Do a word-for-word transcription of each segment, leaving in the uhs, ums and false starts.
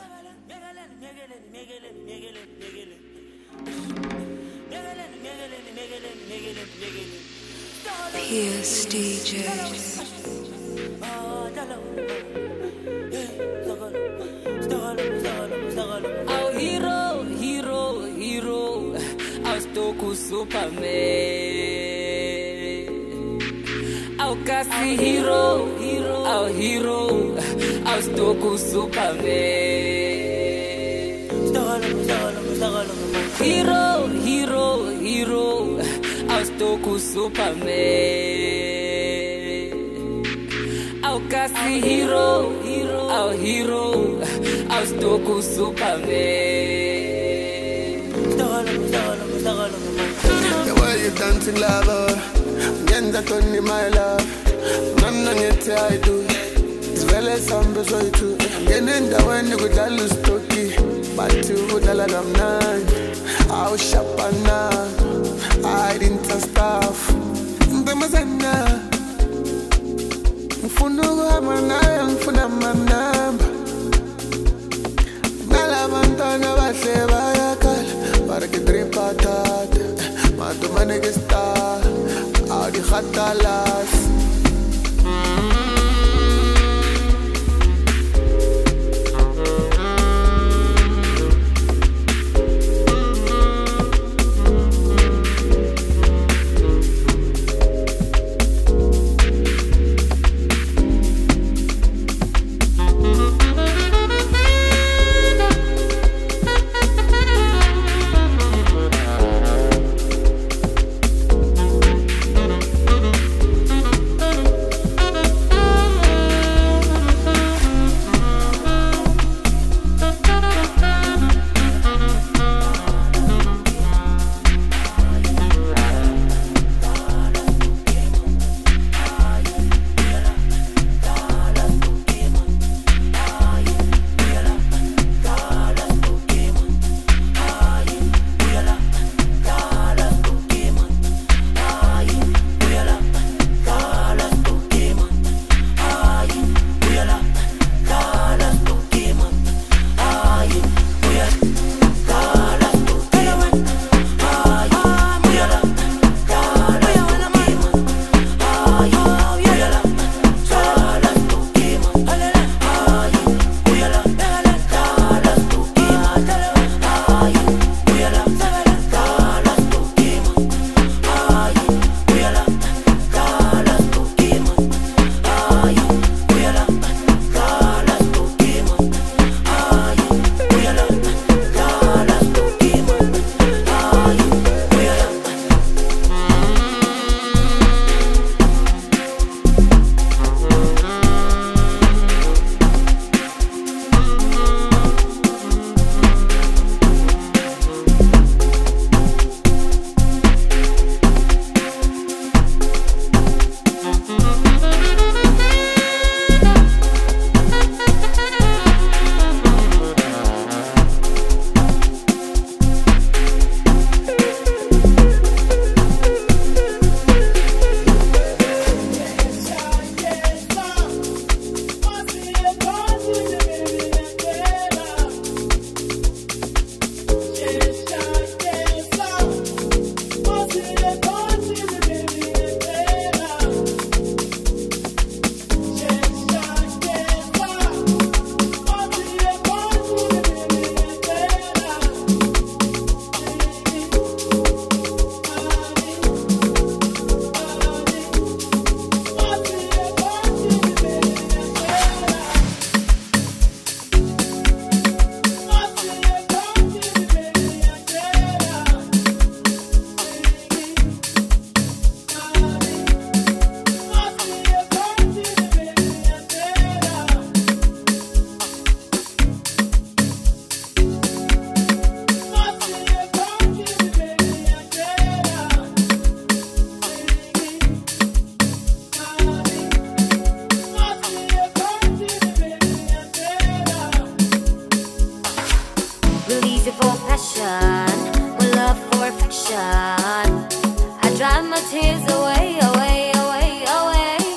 Pierce D J. Our hero, hero, hero, our Stoku Superman. Our Cassie hero, hero, our hero, our Stoku Superman. Hero, hero, hero, our Stoku Superman. Our Cassie hero, hero, our hero, our Stoku Superman. The way you dancing lover, Genza Tony my love, Nana Yeti I do. It's very sample so you too. Getting the one you could lose Toki, but you would allow them nine. I'll shop and now, I didn't stuff. The Mazana. Mfunuga manaya mfuna manamba Nalavantana bashe bayakala Para que dripa tata Matumane que está Audi khatalas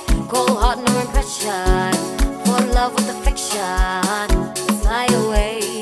love with affection, fly away.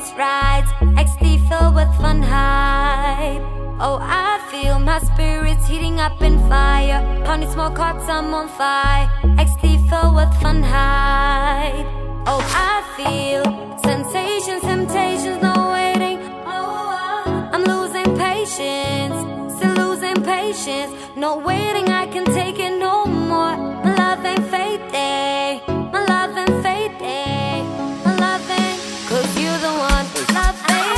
endless rides, X D filled with fun hype. Oh, I feel my spirits heating up in fire. Pounding smoke hearts, I'm on fire. X D filled with fun hype. Oh, I feel sensations, temptations, no waiting. Oh, I'm losing patience, still losing patience. No waiting, I can take it no more. My love ain't fading, my love ain't fading, my love ain't. Cause you're the one, love ain't.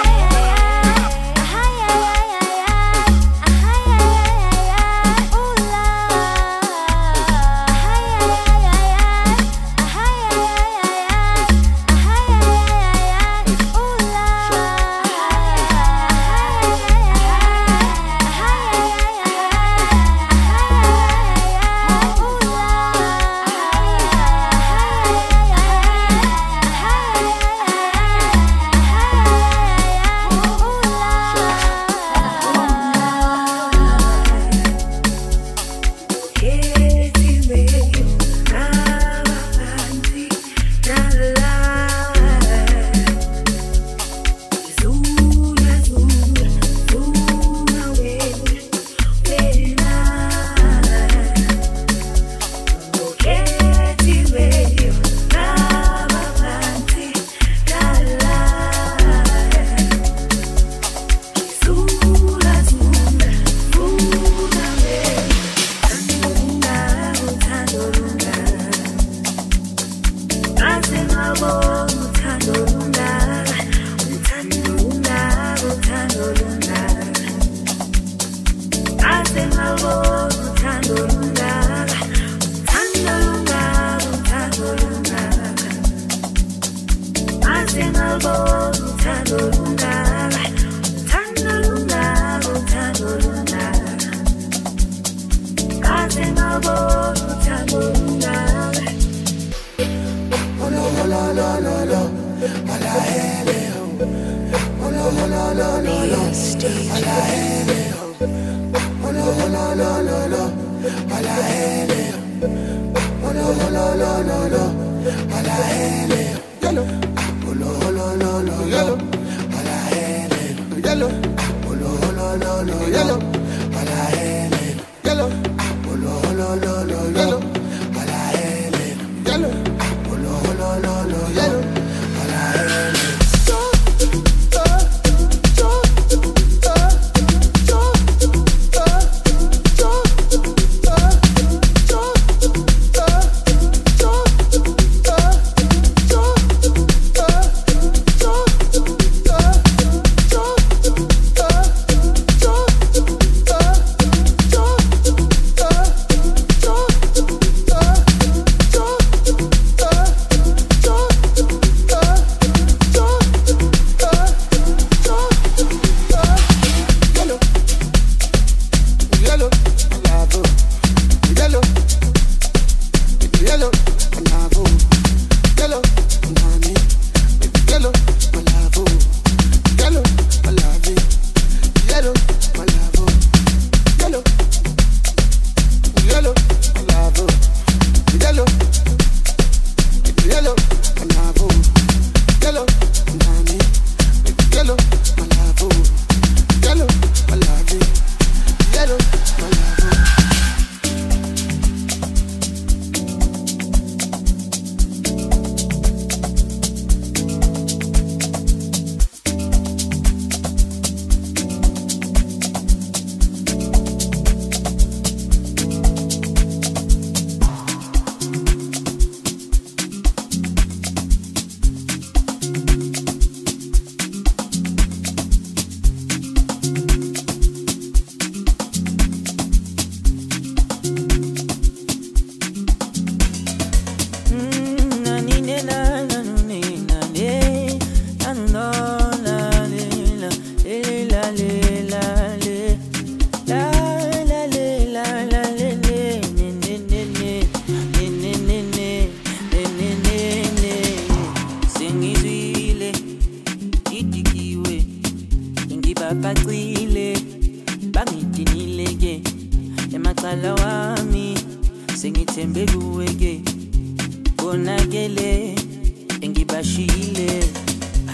Emaqala wami sengithembe kuwe ke konakele engibashile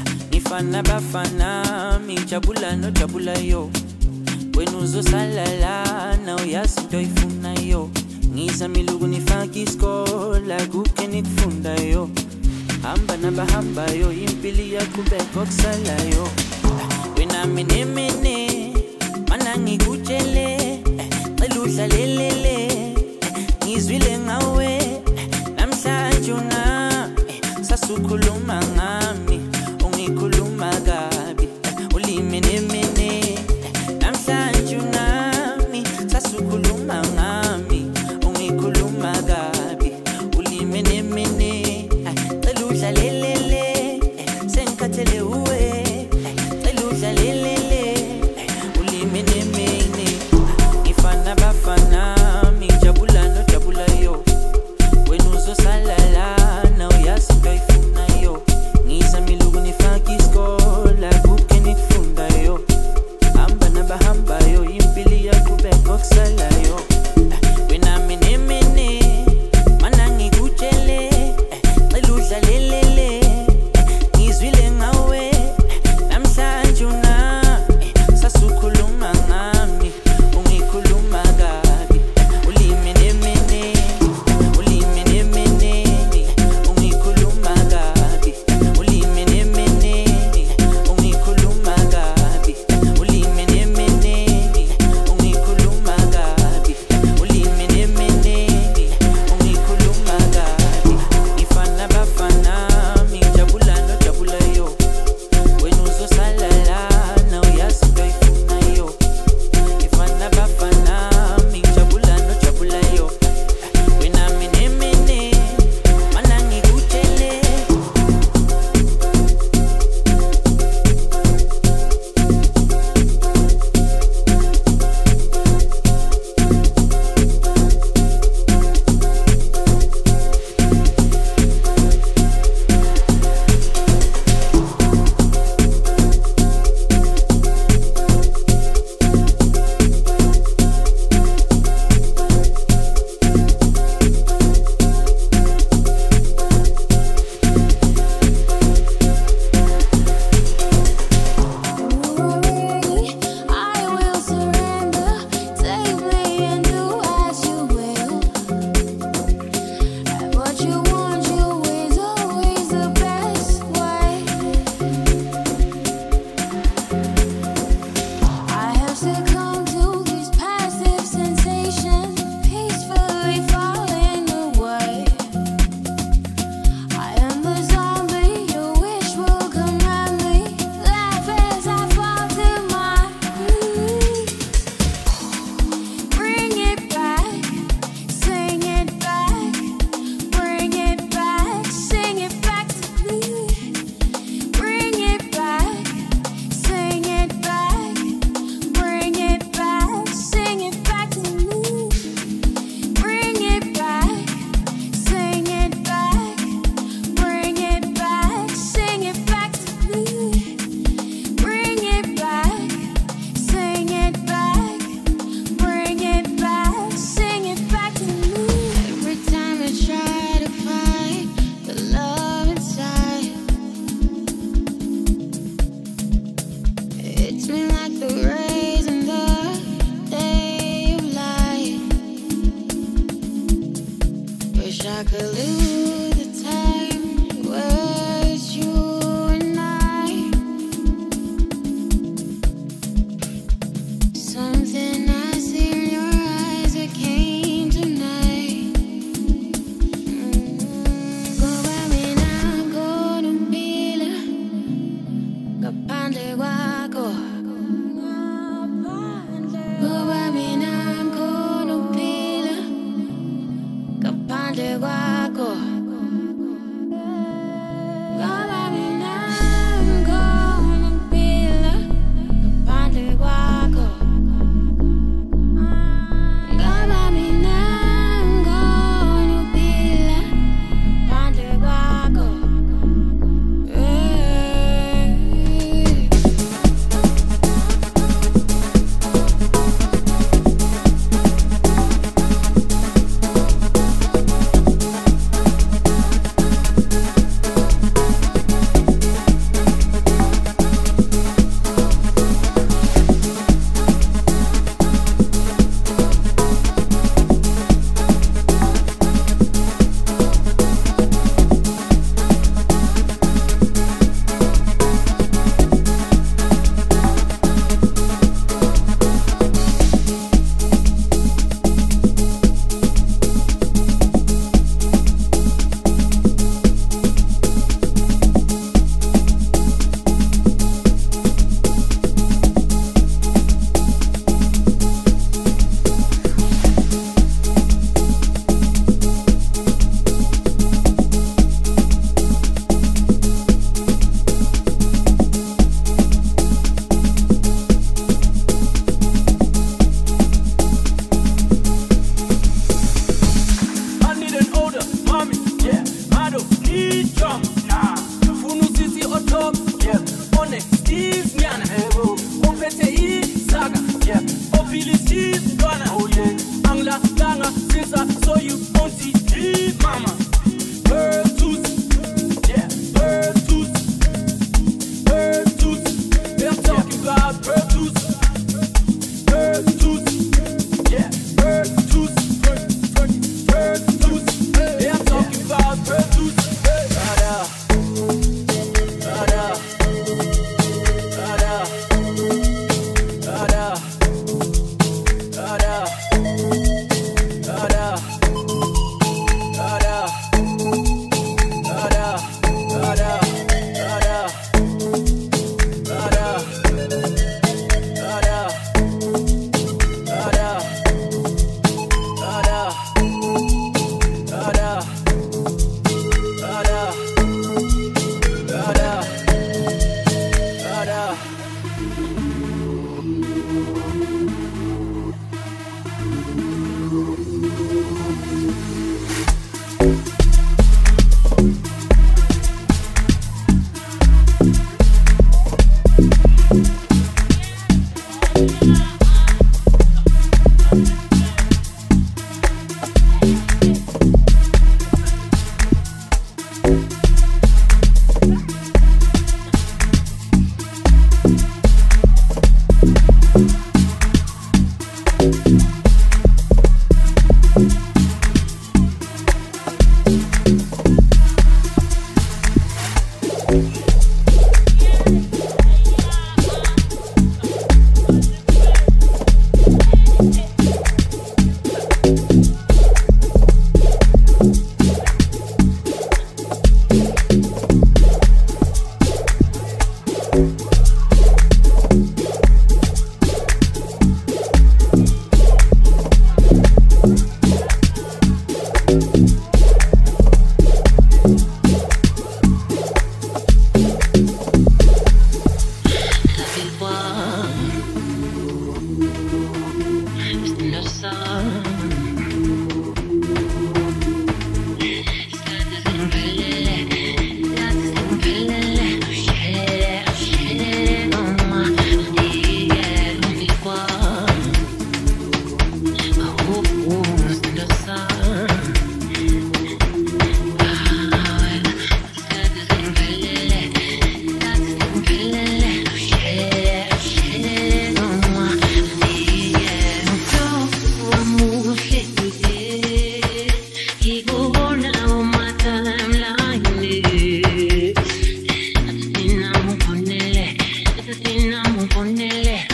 Bafana bafana mi jabula no jabula yo wena uzosala la na uyazi into ifuna yo ngiza milugu nifaki iskola kuke nikufunda yo hamba nabahamba yo impili yakubeka okusala yo wena mine mine mana ngikutshele cela udlalelele ngizwile ngawe namhlanje una sasukhuluma ngami ungikhuluma kabi ulimi nemene namhlanje unami sasukhuluma ngami ungikhuluma kabi ulimi nemene cela udlalelele sengikhathele uwe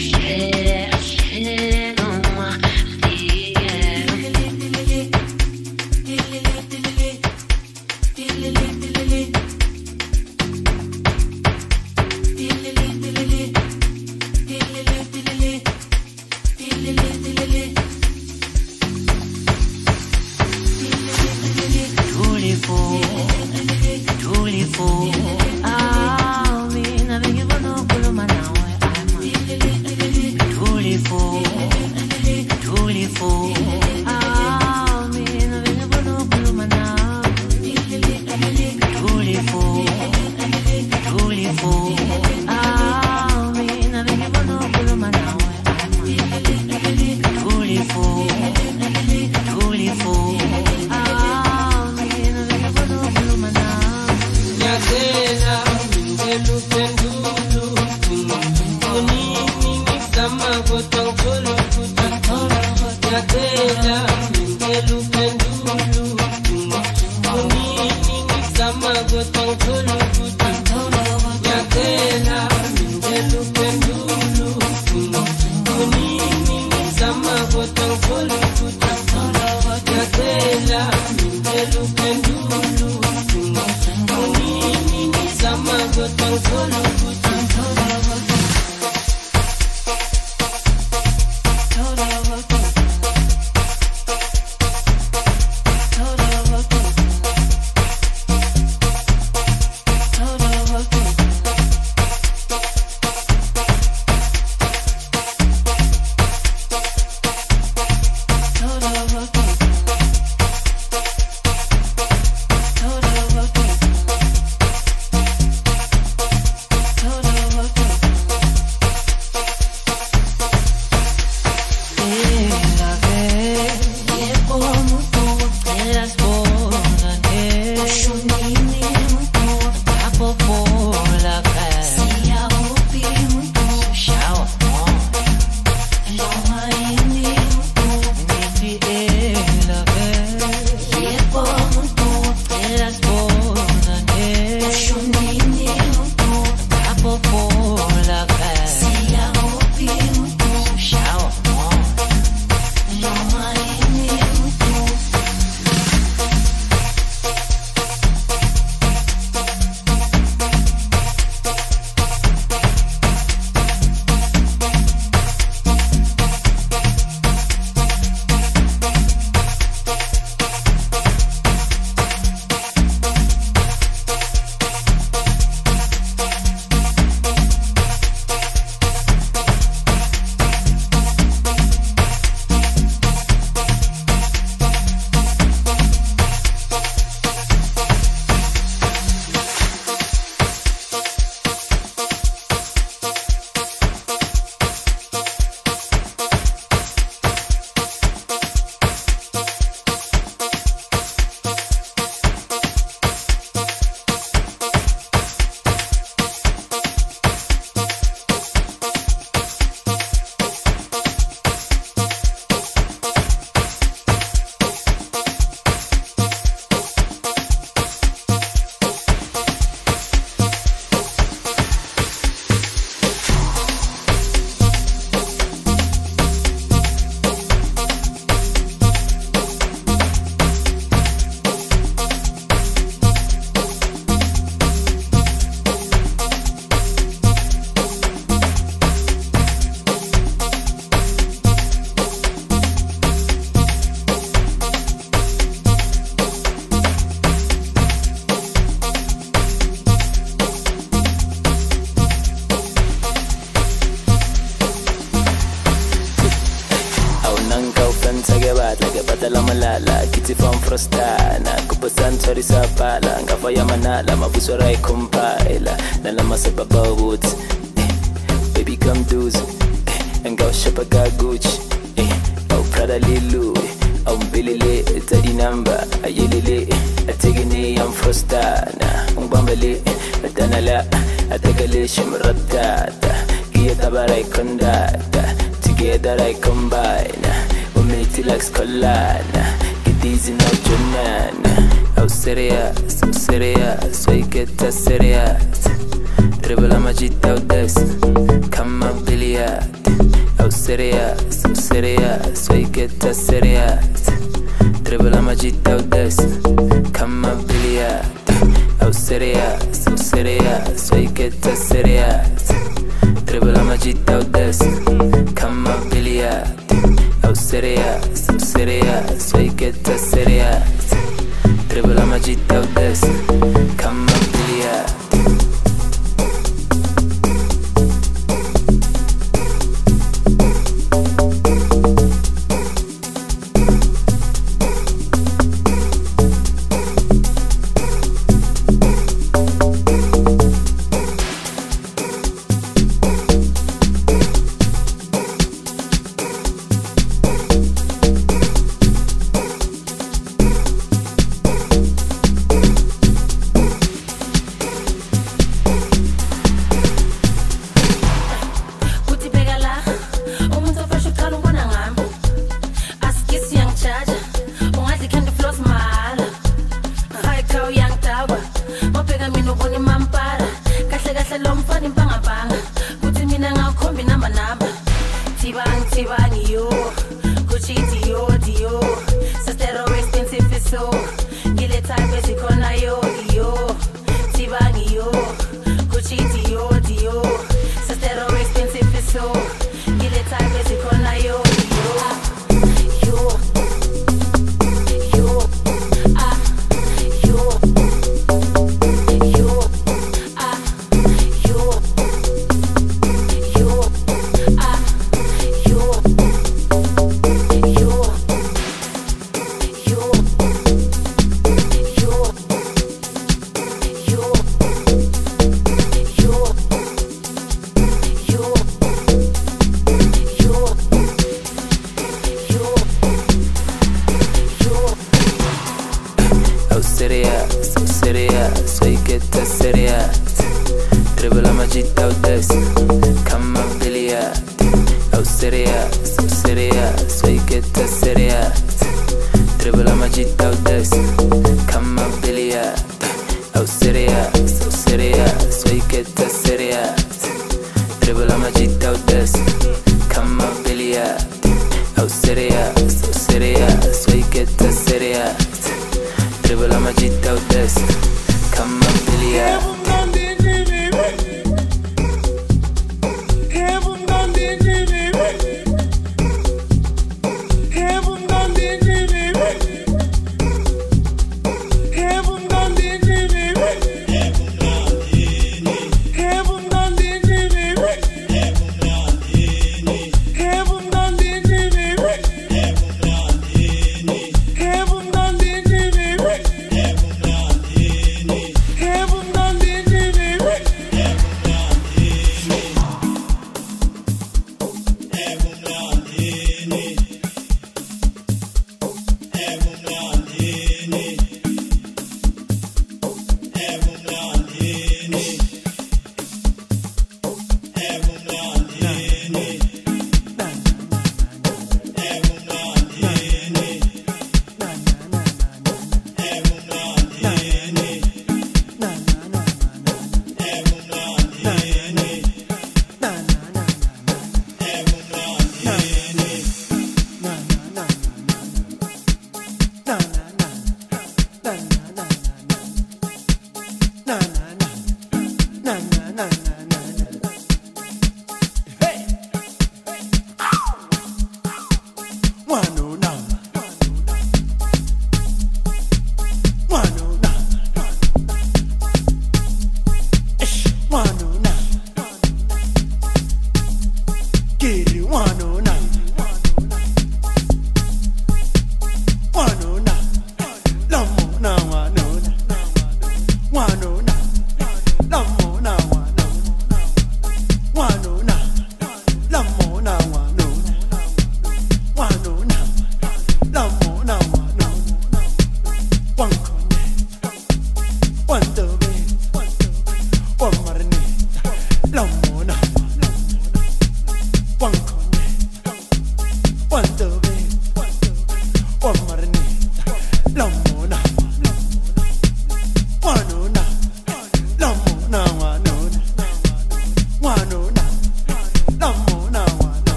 la malala kiti from frostana kupasan sorry sa pala ngafaya manala mabuso rai kumpaila nala masababa woods baby come do's ngao shapaga gucci oh prada lilu oh bilile tadi namba ayelele ategini am frostana umbambale atanala atagale shimratata kiya tabarai kondata together I combine. We make it like Skolana. Get easy now, Jonana. Oh, serious, oh, serious. So you get a serious. Dribble a magita out this. Come on, billiard. Oh serious, oh serious, so you get that serious. Dribble on my G out this, come on billiard. Oh serious, oh serious, so you get that serious. Dribble on my G out this, come on billiard. Oh serious, oh serious, so you get that serious. Dribble on my G out this, come on billiard.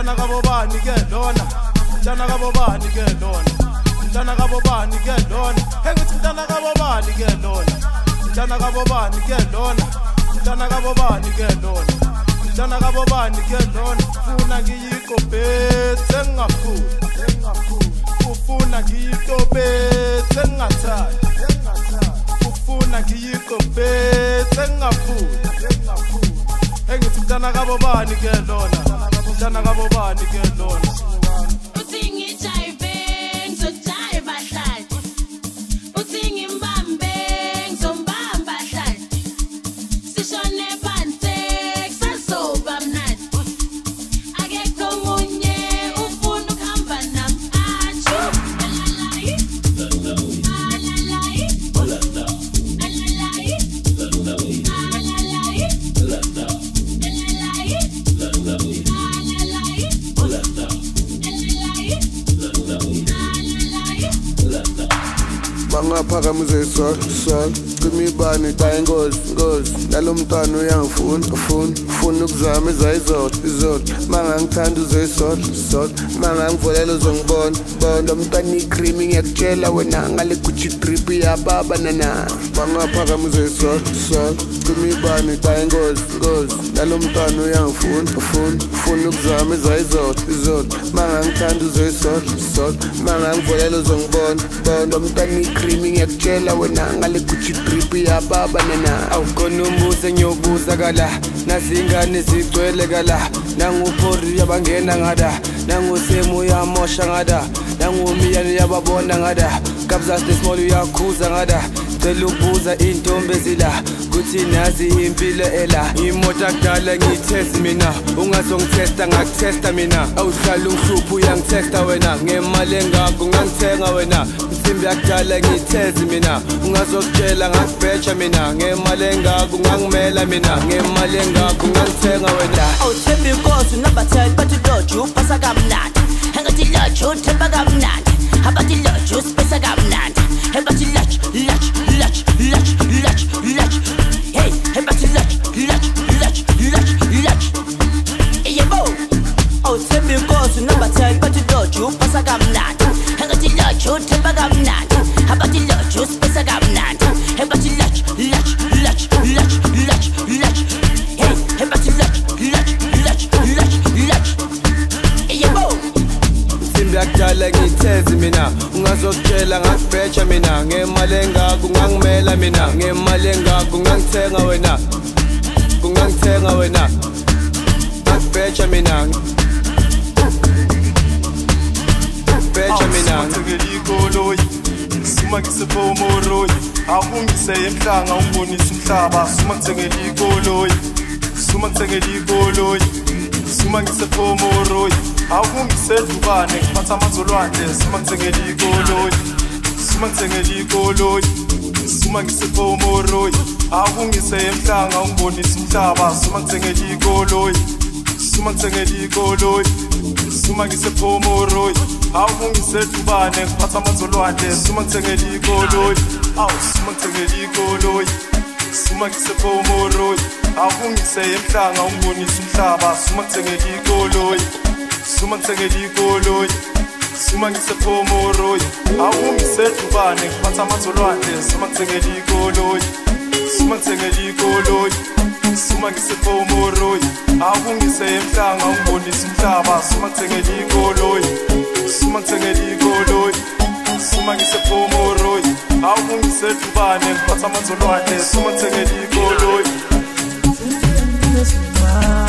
Mtana kabobani ke lona Mtana kabobani ke lona Mtana kabobani ke lona Hengithi mtana kabobani ke lona Mtana kabobani ke lona Mtana kabobani ke lona Mtana kabobani ke lona Funa ngiyikophethe ngafuni Ufuna ngiyikophethe ngathanda Ufuna ngiyikophethe ngafuni Engithi mtana kabobani ke lona Mtana kabobani ke lona Phakamuze sol sol Kumibani tayi ngozi ngozi Nalo mntwana uyangifuna ufuna Ufuna ukuzama izayizolo izolo Manga ngithanda uzoyisol sol Manga ngivolela uzongibona bona Lo mntwana ikrimi ngiyakutshela wena Ngale Gucci drip yababa nana Manga phakamuze sol sol Kumibani tayi ngozi ngozi Nalo mntwana uyangifuna ufuna Ufuna ukuzama izayizolo izolo Manga ngithanda uzoyisol sol Manga ngivolela uzongibona bona Lo mntwana ikrimi ngiyakutshela wena Ngale Gucci drip yababa nana Awukhona umbuze ngiyobuza kala Nazingane zigcwele kala Nangupori yabangena ngada Nangusemu uyamosha ngada Nangumiyane yababona ngada Kabza small uyakhuza ngada Cela ukubuza intombi ezila Kuthi nazi impilo ela Imoto akudala ngiyithest mina Ungazongithesta ngakuthesta mina Awuhlala ungihlupha uyangithesta wena Ngemali engako ngangithenga wena Insimbi yakudala ngiyithezi mina Ungazokutshela ngakubheja mina Ngemali engako ngangimela mina Ngemali engako ngangithenga wena Awuthemba inkosi unabatheli bathi loju upasa kamnandi Engathi loju uthemba kamnandi Abathi loju usipesa kamnandi Engathi loju loju loju loju loju loju Hey engathi loju loju loju loju loju Yebo Awuthemba inkosi unabatheli bathi loju upasa kamnandi Engathi loju uthemba kamnandi Abathi loju usipesa kamnandi Engathi loju loju loju loju loju loju Hey engathi loju loju loju loju loju Yebo Insimbi yakudala ngiyithezi mina Ungazokutshela ngakubheja mina Ngemali engako ngangimela mina Ngemali engako ngangithenga wena Kungangithenga wena Ngakubheja mina Ngakubheja mina Ngithengela ikoloyi Suma ngisepomoroyi Akungise emhlanga ungibonisa umhlaba Suma ngithengela ikoloyi Suma ngithengela ikoloyi Suma ngisepomoroyi Akungisedlubane ngiphatha amazolwandle Suma ngithengela ikoloyi Suma ngithengela ikoloyi Suma ngisepomoroyi Akungise emhlanga ungibonisa umhlaba Suma ngithengela ikoloyi Suma ngithengela ikoloyi Suma ngisepomoroyi Akungisedlubane ngiphatha amazolwandle Suma ngithengela ikoloyi Aw suma ngithengela ikoloyi Suma ngisepomoroyi Akungise emhlanga ungibonisa umhlaba Suma ngithengela ikoloyi Suma ngithengela ikoloyi Suma ngisepomoroyi Akungisedlubane ngiphatha amazolwandle Suma ngithengela ikoloyi Suma ngithengela ikoloyi Suma ngisepomoroyi Akungise emhlanga ungibonisa umhlaba Suma ngithengela ikoloyi Suma ngithengela ikoloyi Suma ngisepomoroyi Akungisedlubane ngiphatha amazolwandle Suma ngithengela ikoloyi